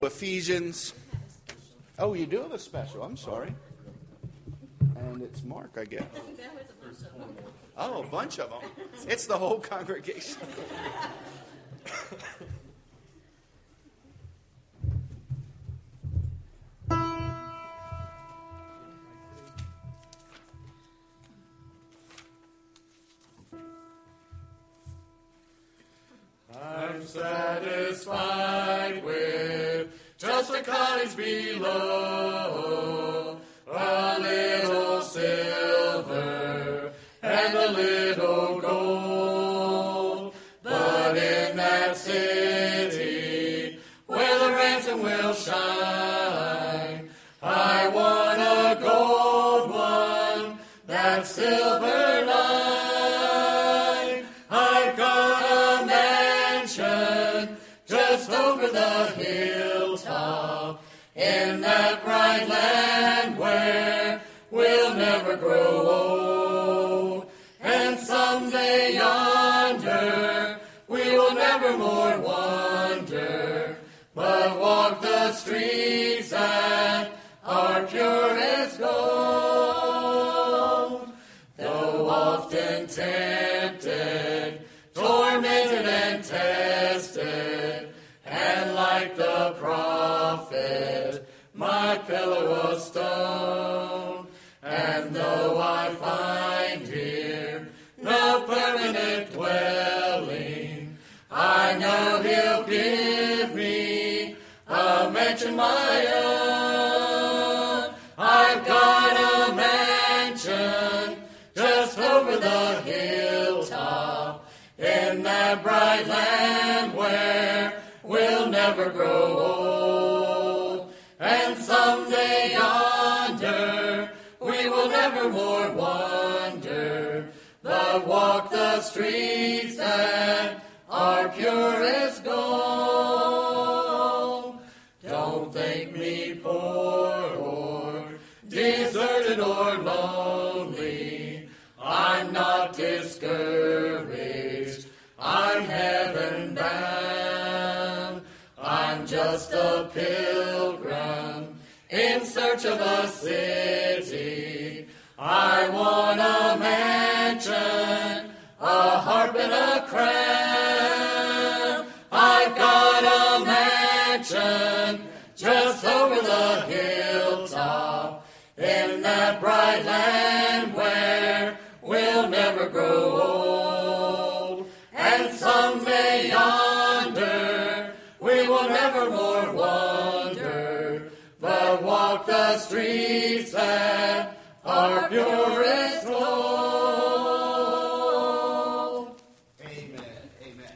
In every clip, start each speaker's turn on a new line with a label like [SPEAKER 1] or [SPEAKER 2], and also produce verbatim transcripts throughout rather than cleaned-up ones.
[SPEAKER 1] Ephesians. Oh, you do have a special. I'm sorry. And it's Mark, I guess. Oh, a bunch of them. It's the whole congregation.
[SPEAKER 2] I'm satisfied with just a cottage below, a little silver and a little gold. But in that city where the ransom will shine, I want a gold one, that silver line. I've got a mansion just over the hilltop, in that bright land where we'll never grow old. And someday yonder we will never more wander, but walk the streets that are pure as gold. Though often tempted, tormented and tested, and like the prophet, my pillow of stone. And though I find here no permanent dwelling, I know he'll give me a mansion my own. I've got a mansion just over the hilltop, in that bright land where we'll never grow old. And someday yonder we will never more wander, but walk the streets that are pure as gold. Don't think me poor or deserted or lonely. I'm not discouraged, I'm heaven bound. I'm just a pilgrim in search of a city. I want a mansion, a harp and a crown. I've got a mansion just over the hilltop, in that bright land where we'll never grow old. And someday yonder we will never more wander, but walk the streets that are pure as gold.
[SPEAKER 1] Amen. Amen.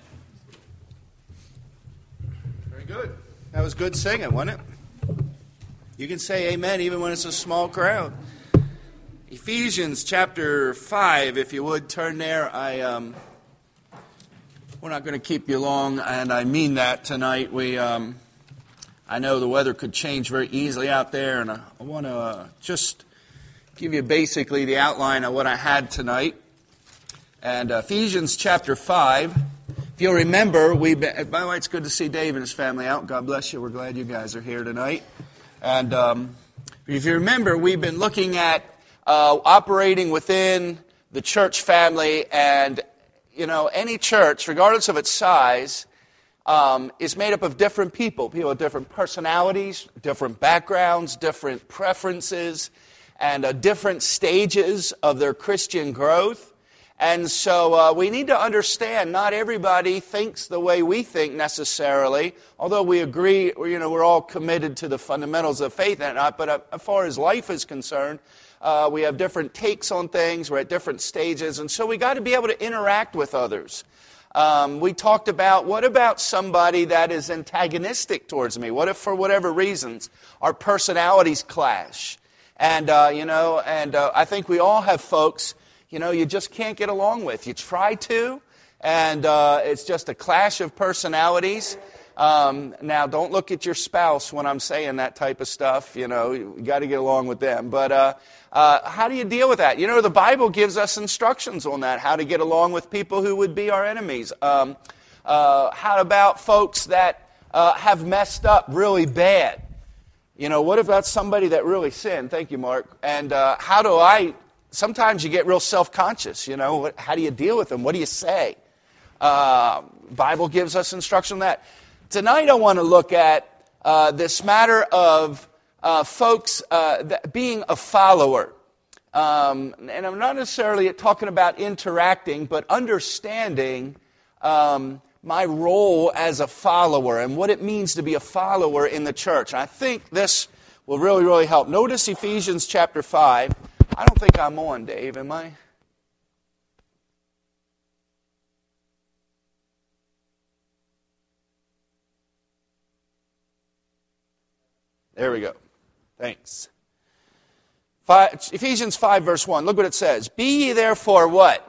[SPEAKER 1] Very good. That was good singing, wasn't it? You can say amen even when it's a small crowd. Ephesians chapter five, if you would, turn there. I um, we're not going to keep you long, and I mean that tonight. We, um, I know the weather could change very easily out there, and I, I want to uh, just give you basically the outline of what I had tonight. And uh, Ephesians chapter five. If you'll remember, we've been, by the way, it's good to see Dave and his family out. God bless you. We're glad you guys are here tonight. And um, if you remember, we've been looking at uh, operating within the church family, and you know, any church, regardless of its size, um, is made up of different people. People with different personalities, different backgrounds, different preferences, and uh, different stages of their Christian growth. And so uh, we need to understand not everybody thinks the way we think necessarily, although we agree, you know, we're all committed to the fundamentals of faith and not, but uh, as far as life is concerned, uh, we have different takes on things, we're at different stages, and so we got to be able to interact with others. Um, we talked about, what about somebody that is antagonistic towards me? What if, for whatever reasons, our personalities clash? And, uh, you know, and uh, I think we all have folks, you know, you just can't get along with. You try to, and uh, it's just a clash of personalities. Um, now, don't look at your spouse when I'm saying that type of stuff. You know, you got to get along with them. But uh, uh, how do you deal with that? You know, the Bible gives us instructions on that, how to get along with people who would be our enemies. Um, uh, how about folks that uh, have messed up really bad? You know, what about somebody that really sinned? Thank you, Mark. And uh, how do I, sometimes you get real self-conscious, you know. What, how do you deal with them? What do you say? Uh, Bible gives us instruction on that. Tonight I want to look at uh, this matter of uh, folks uh, that being a follower. Um, and I'm not necessarily talking about interacting, but understanding um, my role as a follower and what it means to be a follower in the church. And I think this will really, really help. Notice Ephesians chapter five. I don't think I'm on, Dave, am I? There we go. Thanks. Five, Ephesians five, verse one. Look what it says. Be ye therefore what?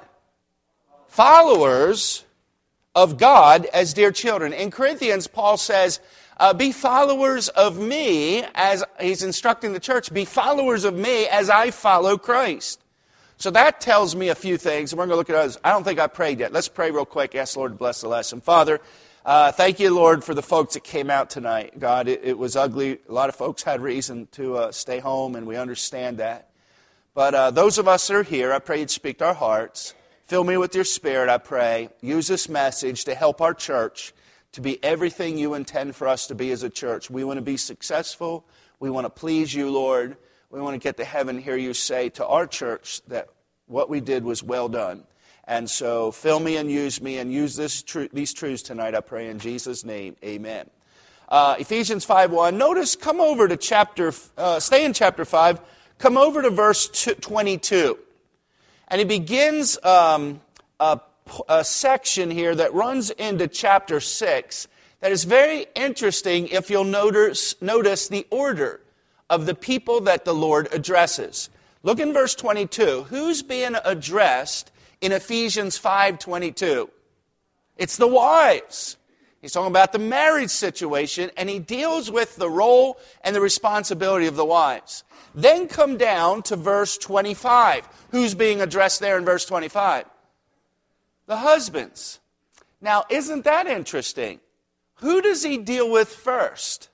[SPEAKER 1] Followers of God as dear children. In Corinthians, Paul says, uh, be followers of me, as he's instructing the church, be followers of me as I follow Christ. So that tells me a few things, and we're going to look at others. I don't think I prayed yet. Let's pray real quick. Ask the Lord to bless the lesson. Father, uh, thank you, Lord, for the folks that came out tonight. God, it, it was ugly. A lot of folks had reason to uh, stay home, and we understand that. But uh, those of us that are here, I pray you'd speak to our hearts. Fill me with your Spirit, I pray. Use this message to help our church to be everything you intend for us to be as a church. We want to be successful. We want to please you, Lord. We want to get to heaven and hear you say to our church that what we did was well done. And so fill me and use me and use this tr- these truths tonight, I pray in Jesus' name. Amen. Uh, Ephesians five one. Notice, come over to chapter, uh, stay in chapter five. Come over to verse twenty-two. And he begins um, a, a section here that runs into chapter six that is very interesting if you'll notice, notice the order of the people that the Lord addresses. Look in verse twenty-two. Who's being addressed in Ephesians five twenty-two? It's the wives. He's talking about the marriage situation, and he deals with the role and the responsibility of the wives. Then come down to verse twenty-five. Who's being addressed there in verse twenty-five? The husbands. Now, isn't that interesting? Who does he deal with first?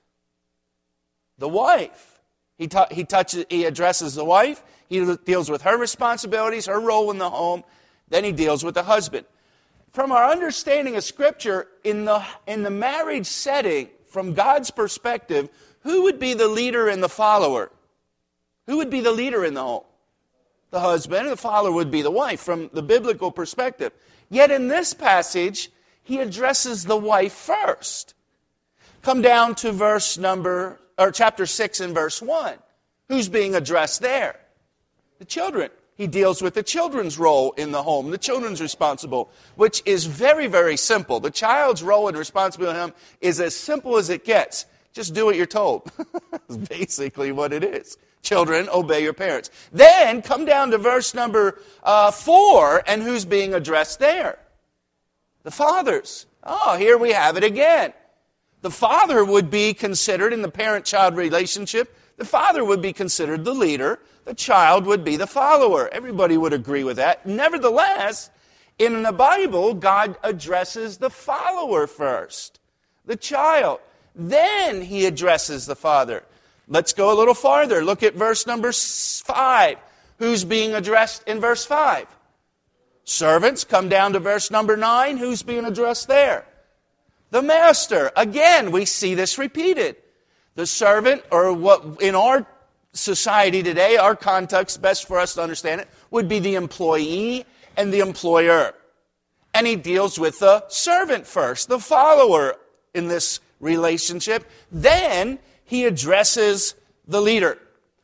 [SPEAKER 1] The wife. He, t- he, touches, he addresses the wife. He deals with her responsibilities, her role in the home. Then he deals with the husband. From our understanding of Scripture, in the, in the marriage setting, from God's perspective, who would be the leader and the follower? Who would be the leader in the home? The husband, and the follower would be the wife from the biblical perspective. Yet in this passage, he addresses the wife first. Come down to verse number, or chapter six and verse one. Who's being addressed there? The children. He deals with the children's role in the home, the children's responsible, which is very, very simple. The child's role and responsibility in him is as simple as it gets. Just do what you're told. That's basically what it is. Children, obey your parents. Then come down to verse number uh, four, and who's being addressed there? The fathers. Oh, here we have it again. The father would be considered in the parent-child relationship. The father would be considered the leader. The child would be the follower. Everybody would agree with that. Nevertheless, in the Bible, God addresses the follower first, the child. Then he addresses the father. Let's go a little farther. Look at verse number five. Who's being addressed in verse five? Servants. Come down to verse number nine. Who's being addressed there? The master. Again, we see this repeated. The servant, or what in our society today, our context, best for us to understand it, would be the employee and the employer. And he deals with the servant first, the follower in this relationship. Then he addresses the leader.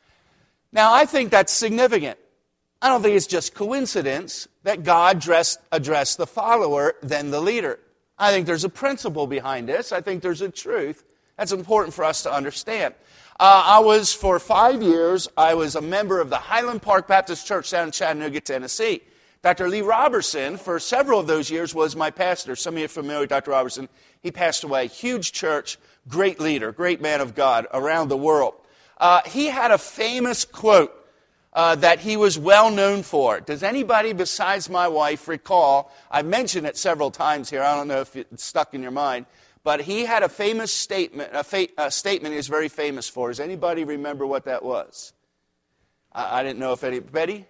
[SPEAKER 1] Now, I think that's significant. I don't think it's just coincidence that God dressed, addressed the follower, then the leader. I think there's a principle behind this. I think there's a truth that's important for us to understand. Uh, I was, for five years, I was a member of the Highland Park Baptist Church down in Chattanooga, Tennessee. Doctor Lee Robertson, for several of those years, was my pastor. Some of you are familiar with Doctor Robertson. He passed away. Huge church, great leader, great man of God around the world. Uh, he had a famous quote uh, that he was well known for. Does anybody besides my wife recall? I've mentioned it several times here. I don't know if it's stuck in your mind. but he had a famous statement, a, fa- a statement he was very famous for. Does anybody remember what that was? I, I didn't know if any... Betty?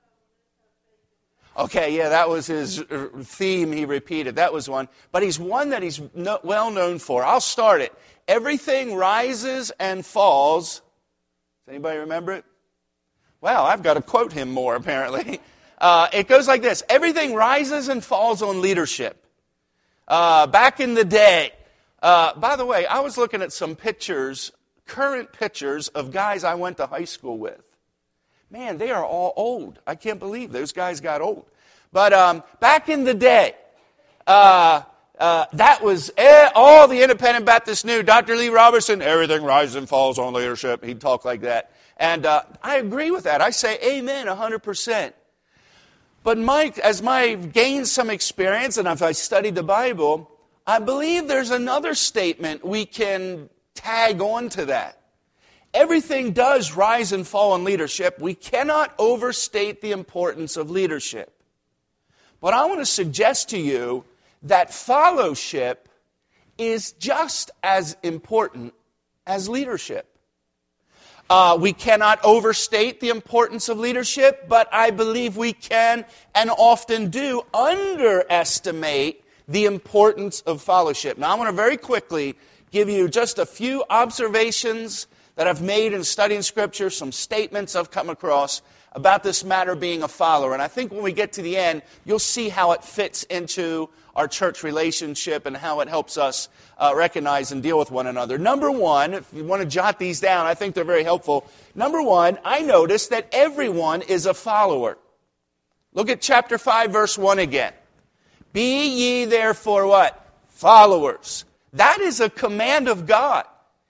[SPEAKER 1] Okay, yeah, that was his theme he repeated. That was one. But he's one that he's no, well known for. I'll start it. Everything rises and falls. Does anybody remember it? Well, I've got to quote him more, apparently. Uh, it goes like this. Everything rises and falls on leadership. Uh, back in the day, uh, by the way, I was looking at some pictures, current pictures of guys I went to high school with. Man, they are all old. I can't believe those guys got old. But um, back in the day, uh, uh, that was eh, all the Independent Baptists knew. Doctor Lee Robertson, everything rises and falls on leadership. He'd talk like that. And uh, I agree with that. I say amen one hundred percent. But Mike, as I've gained some experience and as I studied the Bible, I believe there's another statement we can tag on to that. Everything does rise and fall in leadership. We cannot overstate the importance of leadership. But I want to suggest to you that fellowship is just as important as leadership. Uh, we cannot overstate the importance of leadership, but I believe we can and often do underestimate the importance of fellowship. Now, I want to very quickly give you just a few observations that I've made in studying Scripture, some statements I've come across about this matter being a follower. And I think when we get to the end, you'll see how it fits into our church relationship and how it helps us uh, recognize and deal with one another. Number one, if you want to jot these down, I think they're very helpful. Number one, I noticed that everyone is a follower. Look at chapter five, verse one again. Be ye therefore what? Followers. That is a command of God.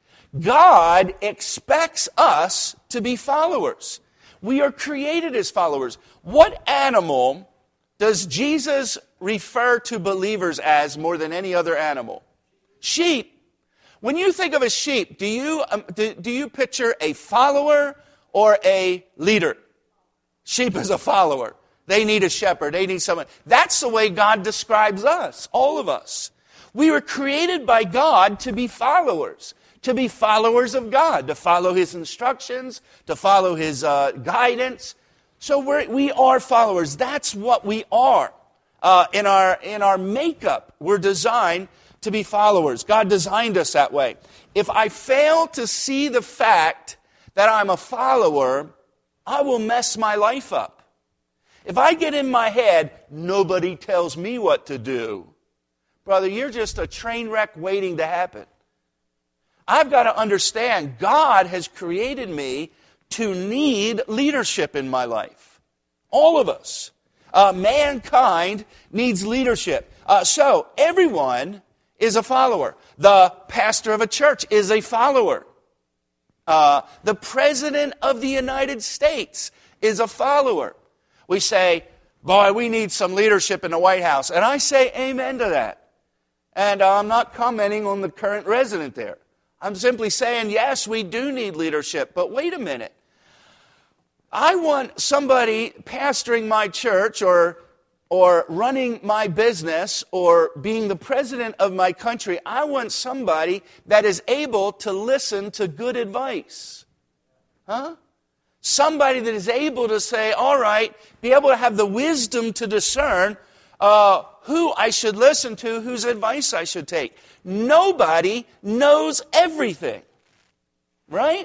[SPEAKER 1] God expects us to be followers. We are created as followers. What animal does Jesus refer to believers as more than any other animal? Sheep. When you think of a sheep, do you, um, do, do you picture a follower or a leader? Sheep is a follower. They need a shepherd. They need someone. That's the way God describes us, all of us. We were created by God to be followers. To be followers of God, to follow His instructions, to follow His uh, guidance. So we're, we are followers. That's what we are. Uh, in our in our makeup, we're designed to be followers. God designed us that way. If I fail to see the fact that I'm a follower, I will mess my life up. If I get in my head, nobody tells me what to do, brother, you're just a train wreck waiting to happen. I've got to understand God has created me to need leadership in my life. All of us. Uh, mankind needs leadership. Uh, so everyone is a follower. The pastor of a church is a follower. Uh, the president of the United States is a follower. We say, boy, we need some leadership in the White House. And I say amen to that. And uh, I'm not commenting on the current resident there. I'm simply saying, yes, we do need leadership, but wait a minute. I want somebody pastoring my church or, or running my business or being the president of my country. I want somebody that is able to listen to good advice. Huh? Somebody that is able to say, all right, be able to have the wisdom to discern uh, who I should listen to, whose advice I should take. Nobody knows everything, right?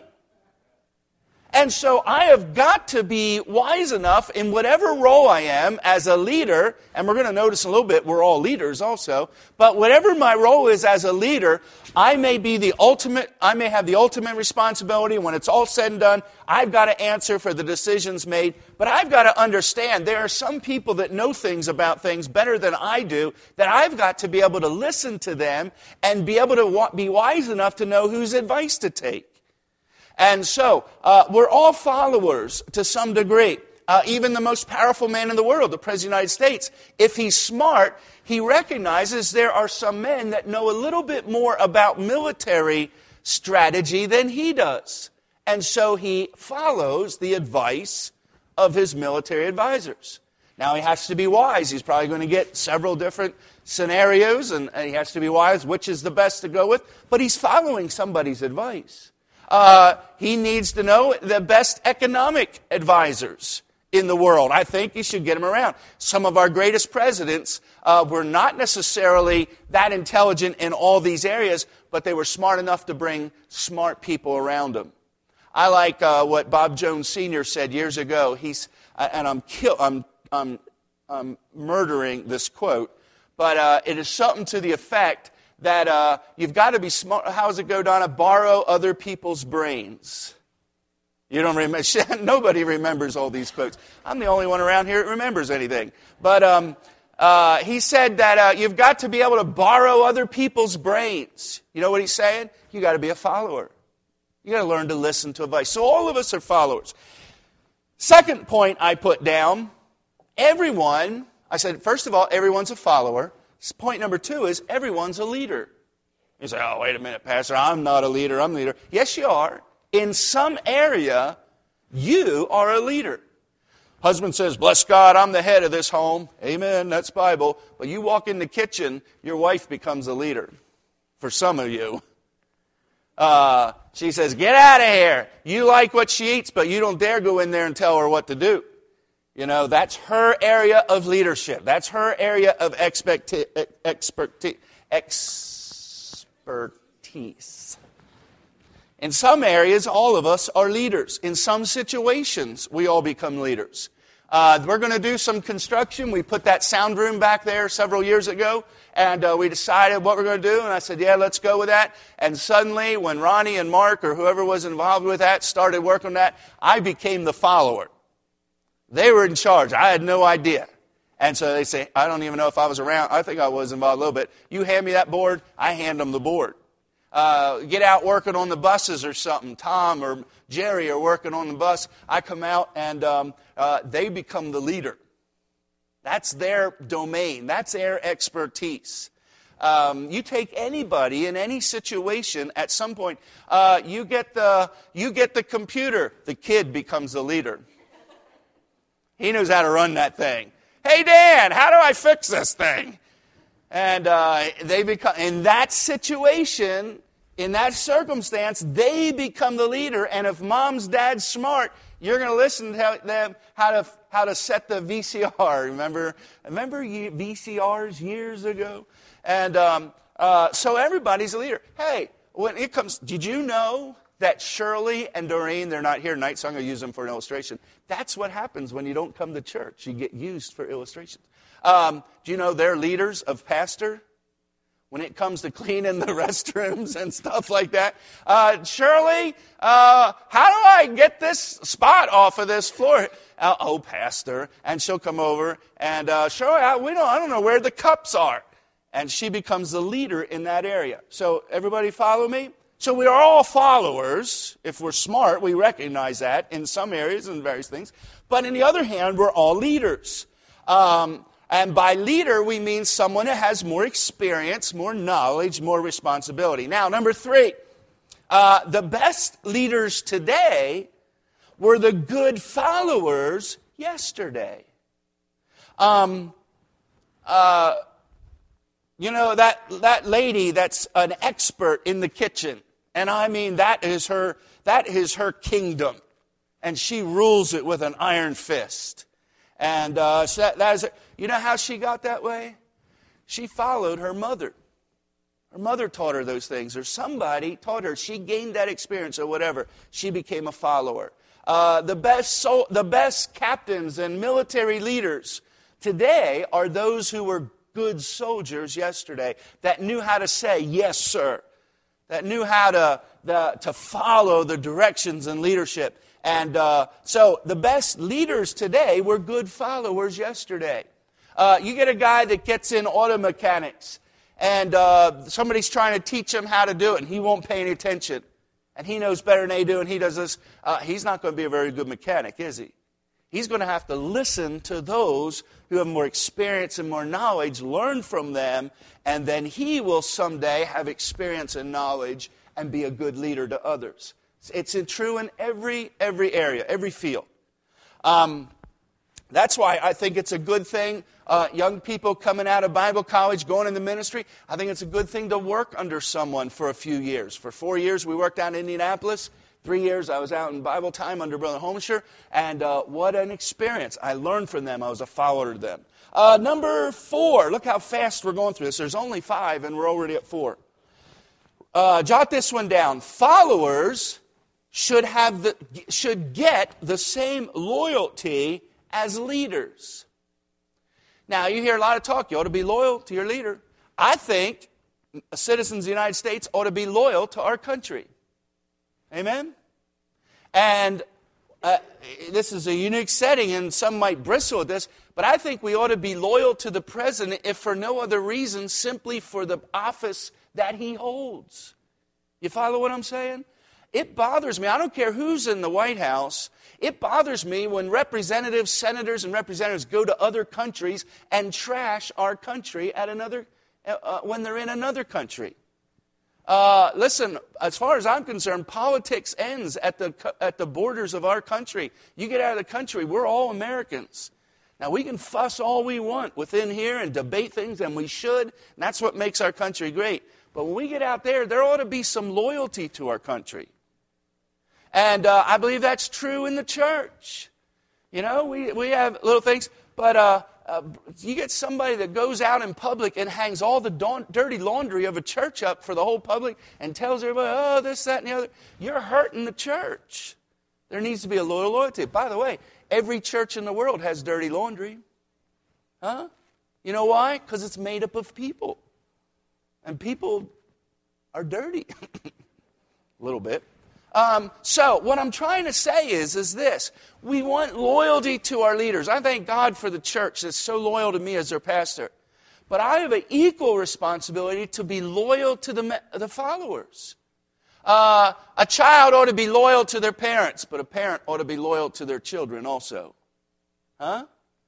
[SPEAKER 1] And so I have got to be wise enough in whatever role I am as a leader, and we're going to notice in a little bit we're all leaders also, but whatever my role is as a leader, I may be the ultimate, I may have the ultimate responsibility. When it's all said and done, I've got to answer for the decisions made, but I've got to understand there are some people that know things about things better than I do, that I've got to be able to listen to them and be able to be wise enough to know whose advice to take. And so, uh, we're all followers to some degree. Uh, even the most powerful man in the world, the President of the United States, if he's smart, he recognizes there are some men that know a little bit more about military strategy than he does. And so he follows the advice of his military advisors. Now he has to be wise. He's probably going to get several different scenarios, and he has to be wise which is the best to go with. But he's following somebody's advice. Uh, he needs to know the best economic advisors in the world. I think he should get them around. Some of our greatest presidents uh, were not necessarily that intelligent in all these areas, but they were smart enough to bring smart people around them. I like uh, what Bob Jones Senior said years ago. He's uh, and I'm kill I'm I'm, I'm murdering this quote, but uh, it is something to the effect that uh, you've got to be smart. How does it go, Donna? Borrow other people's brains. You don't remember? Nobody remembers all these quotes. I'm the only one around here that remembers anything. But um, uh, he said that uh, you've got to be able to borrow other people's brains. You know what he's saying? You got to be a follower. You got to learn to listen to advice. So all of us are followers. Second point I put down, everyone, I said, first of all, everyone's a follower. Point number two is everyone's a leader. You say, oh, wait a minute, Pastor, I'm not a leader, I'm a leader. Yes, you are. In some area, you are a leader. Husband says, bless God, I'm the head of this home. Amen, that's Bible. But you walk in the kitchen, your wife becomes a leader. For some of you. Uh, she says, get out of here. You like what she eats, but you don't dare go in there and tell her what to do. You know, that's her area of leadership. That's her area of expecti- experti- expertise. In some areas, all of us are leaders. In some situations, we all become leaders. Uh, we're going to do some construction. We put that sound room back there several years ago, and uh, we decided what we're going to do. And I said, yeah, let's go with that. And suddenly, when Ronnie and Mark or whoever was involved with that started working on that, I became the follower. They were in charge. I had no idea. And so they say, I don't even know if I was around. I think I was involved a little bit. You hand me that board, I hand them the board. Uh, get out working on the buses or something. Tom or Jerry are working on the bus. I come out and um, uh, they become the leader. That's their domain. That's their expertise. Um, you take anybody in any situation at some point. Uh, you get the you get the computer. The kid becomes the leader. He knows how to run that thing. Hey, Dan, how do I fix this thing? And uh, they become in that situation, in that circumstance, they become the leader. And if mom's dad's smart, you're going to listen to them how to how to set the V C R. Remember, remember V C Rs years ago? And um, uh, so everybody's a leader. Hey, when it comes, did you know that Shirley and Doreen, they're not here tonight, so I'm going to use them for an illustration. That's what happens when you don't come to church. You get used for illustrations. Um, do you know they're leaders of pastor? When it comes to cleaning the restrooms and stuff like that. Uh, Shirley, uh, how do I get this spot off of this floor? Uh, oh, pastor. And she'll come over and, uh, Shirley, I, we don't, I don't know where the cups are. And she becomes the leader in that area. So everybody follow me? So we are all followers. If we're smart, we recognize that in some areas and various things. But on the other hand, we're all leaders. Um, and by leader, we mean someone that has more experience, more knowledge, more responsibility. Now, number three, uh, the best leaders today were the good followers yesterday. Um, uh, you know, that, that lady that's an expert in the kitchen. And I mean, that is her, that is her kingdom. And she rules it with an iron fist. And uh, so that, that is, you know how she got that way? She followed her mother. Her mother taught her those things, or somebody taught her. She gained that experience or whatever. She became a follower. Uh, the best so, the best captains and military leaders today are those who were good soldiers yesterday, that knew how to say, yes, sir. That knew how to, the, to follow the directions and leadership. And uh, so the best leaders today were good followers yesterday. Uh, you get a guy that gets in auto mechanics, and uh, somebody's trying to teach him how to do it, and he won't pay any attention. And he knows better than they do, and he does this. Uh, he's not going to be a very good mechanic, is he? He's going to have to listen to those who have more experience and more knowledge, learn from them, and then he will someday have experience and knowledge and be a good leader to others. It's true in every every area, every field. Um, That's why I think it's a good thing, uh, young people coming out of Bible college, going into ministry, I think it's a good thing to work under someone for a few years. For four years, we worked out in Indianapolis. Three years, I was out in Bible time under Brother Holmesher, and uh, what an experience. I learned from them. I was a follower to them. Uh, number four, look how fast we're going through this. There's only five, and we're already at four. Uh, jot this one down. Followers should have the should get the same loyalty as leaders. Now, you hear a lot of talk. You ought to be loyal to your leader. I think citizens of the United States ought to be loyal to our country. Amen? And uh, this is a unique setting, and some might bristle at this, but I think we ought to be loyal to the president, if for no other reason, simply for the office that he holds. You follow what I'm saying? It bothers me. I don't care who's in the White House. It bothers me when representatives, senators, and representatives go to other countries and trash our country at another uh, when they're in another country. Uh, listen, as far as I'm concerned, politics ends at the at the borders of our country. You get out of the country, we're all Americans. Now, we can fuss all we want within here and debate things, and we should. And that's what makes our country great. But when we get out there, there ought to be some loyalty to our country. And uh, I believe that's true in the church. You know, we, we have little things, but uh, uh, you get somebody that goes out in public and hangs all the don- dirty laundry of a church up for the whole public and tells everybody, oh, this, that, and the other. You're hurting the church. There needs to be a loyal loyalty. By the way, every church in the world has dirty laundry. Huh? You know why? Because it's made up of people. And people are dirty. A little bit. Um, so what I'm trying to say is, is this. We want loyalty to our leaders. I thank God for the church that's so loyal to me as their pastor. But I have an equal responsibility to be loyal to the, the followers. Uh, a child ought to be loyal to their parents, but a parent ought to be loyal to their children also. Huh?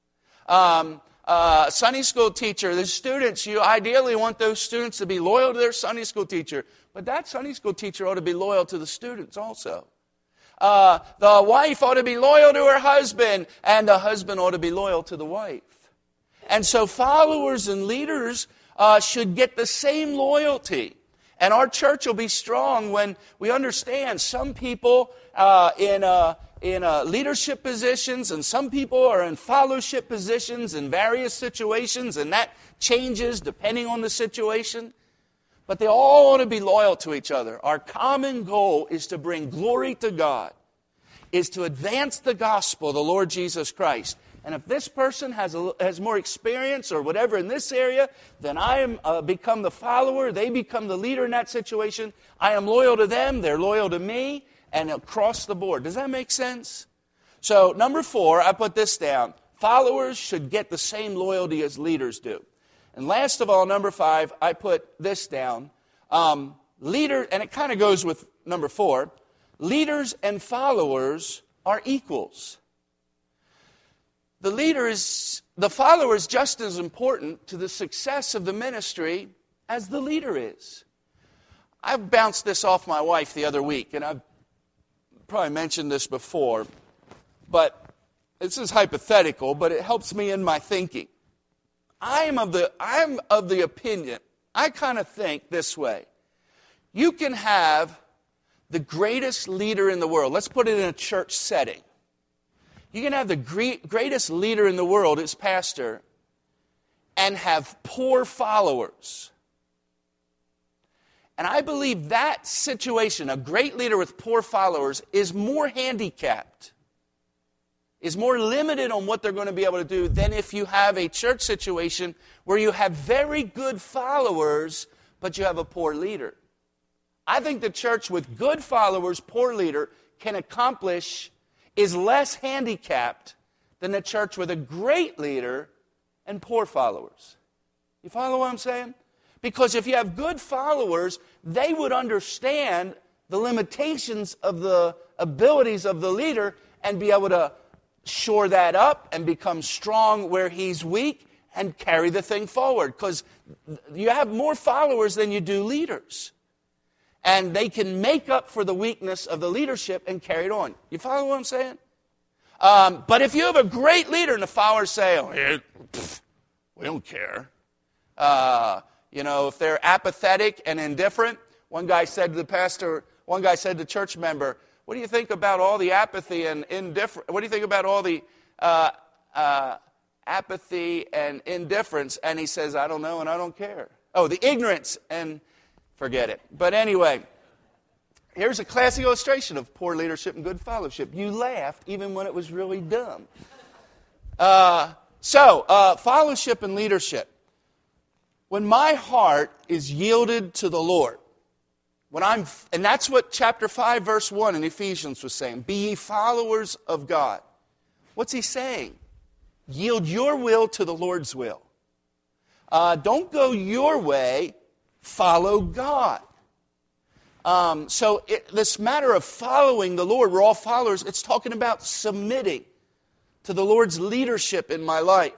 [SPEAKER 1] Um, uh, a Sunday school teacher, the students, you ideally want those students to be loyal to their Sunday school teacher. But that Sunday school teacher ought to be loyal to the students also. Uh, the wife ought to be loyal to her husband, and the husband ought to be loyal to the wife. And so followers and leaders uh, should get the same loyalty. And our church will be strong when we understand some people uh, in uh, in uh, leadership positions and some people are in fellowship positions in various situations, and that changes depending on the situation. But they all ought to be loyal to each other. Our common goal is to bring glory to God, is to advance the gospel of the Lord Jesus Christ. And if this person has a, has more experience or whatever in this area, then I am uh, become the follower. They become the leader in that situation. I am loyal to them. They're loyal to me. And across the board. Does that make sense? So number four, I put this down. Followers should get the same loyalty as leaders do. And last of all, number five, I put this down. Um, leader, and it kind of goes with number four. Leaders and followers are equals. The leader is, the follower is just as important to the success of the ministry as the leader is. I bounced this off my wife the other week, and I've probably mentioned this before, but this is hypothetical, but it helps me in my thinking. I am of the I am of the opinion, I kind of think this way. You can have the greatest leader in the world. Let's put it in a church setting. You can have the great, greatest leader in the world as pastor and have poor followers. And I believe that situation, a great leader with poor followers, is more handicapped, is more limited on what they're going to be able to do than if you have a church situation where you have very good followers, but you have a poor leader. I think the church with good followers, poor leader, can accomplish, is less handicapped than the church with a great leader and poor followers. You follow what I'm saying? Because if you have good followers, they would understand the limitations of the abilities of the leader and be able to shore that up and become strong where he's weak and carry the thing forward. Because you have more followers than you do leaders. And they can make up for the weakness of the leadership and carry it on. You follow what I'm saying? Um, but if you have a great leader and the followers say, oh, yeah, pff, we don't care. Uh, you know, if they're apathetic and indifferent, one guy said to the pastor, one guy said to the church member, what do you think about all the apathy and indifference? What do you think about all the uh, uh, apathy and indifference? And he says, I don't know and I don't care. Oh, the ignorance and forget it. But anyway, here's a classic illustration of poor leadership and good fellowship. You laughed even when it was really dumb. Uh, so, uh, fellowship and leadership. When my heart is yielded to the Lord, when I'm, and that's what chapter five, verse one in Ephesians was saying, be ye followers of God. What's he saying? Yield your will to the Lord's will. Uh, don't go your way, follow God. Um, so it, this matter of following the Lord, we're all followers, it's talking about submitting to the Lord's leadership in my life.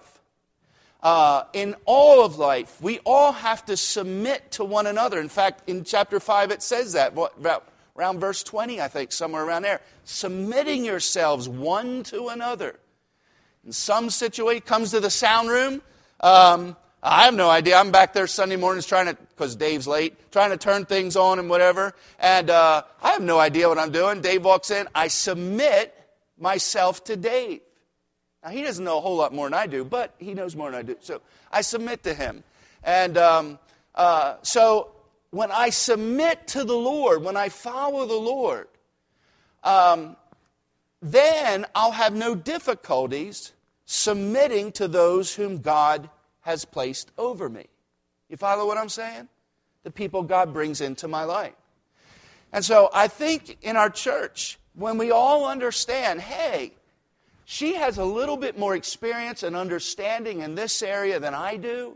[SPEAKER 1] Uh, in all of life, we all have to submit to one another. In fact, in chapter five it says that, about around verse twenty, I think, somewhere around there. Submitting yourselves one to another. In some situation, comes to the sound room, um, I have no idea. I'm back there Sunday mornings trying to, because Dave's late, trying to turn things on and whatever. And uh, I have no idea what I'm doing. Dave walks in. I submit myself to Dave. Now, he doesn't know a whole lot more than I do, but he knows more than I do. So I submit to him. And um, uh, so when I submit to the Lord, when I follow the Lord, um, then I'll have no difficulties submitting to those whom God has placed over me. You follow what I'm saying? The people God brings into my life. And so I think in our church, when we all understand, hey, she has a little bit more experience and understanding in this area than I do,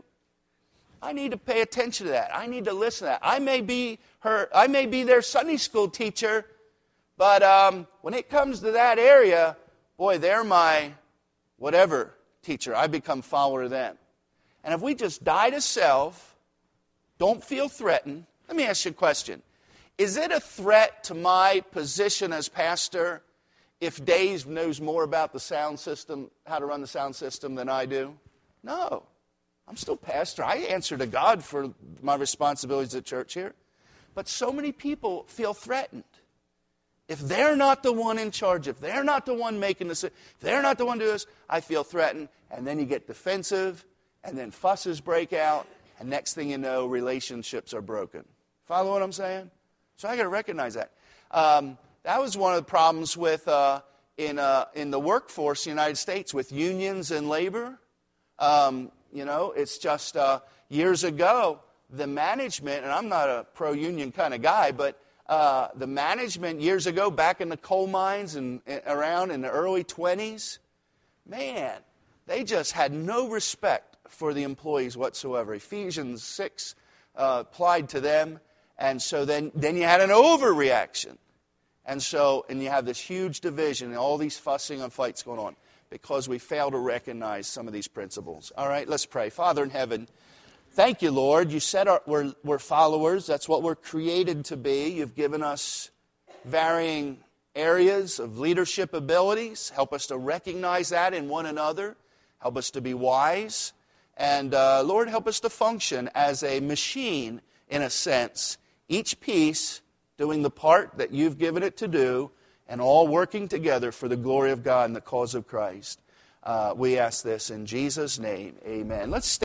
[SPEAKER 1] I need to pay attention to that. I need to listen to that. I may be her, I may be their Sunday school teacher, but um, when it comes to that area, boy, they're my whatever teacher. I become follower to them. And if we just die to self, don't feel threatened, let me ask you a question. Is it a threat to my position as pastor if Dave knows more about the sound system, how to run the sound system than I do? No. I'm still pastor. I answer to God for my responsibilities at church here. But so many people feel threatened. If they're not the one in charge, if they're not the one making this, if they're not the one doing this, I feel threatened. And then you get defensive, and then fusses break out, and next thing you know, relationships are broken. Follow what I'm saying? So I got to recognize that. Um, that was one of the problems with uh, in uh, in the workforce in the United States with unions and labor. Um, you know, it's just uh, years ago, the management, and I'm not a pro-union kind of guy, but uh, the management years ago, back in the coal mines and, and around in the early twenties, man, they just had no respect for the employees whatsoever. Ephesians six uh, applied to them, and so then, then you had an overreaction. And so, and you have this huge division and all these fussing and fights going on because we fail to recognize some of these principles. All right, let's pray. Father in heaven, thank you, Lord. You said our, we're, we're followers. That's what we're created to be. You've given us varying areas of leadership abilities. Help us to recognize that in one another. Help us to be wise. And, uh, Lord, help us to function as a machine, in a sense, each piece doing the part that you've given it to do, and all working together for the glory of God and the cause of Christ. Uh, we ask this in Jesus' name. Amen. Let's stay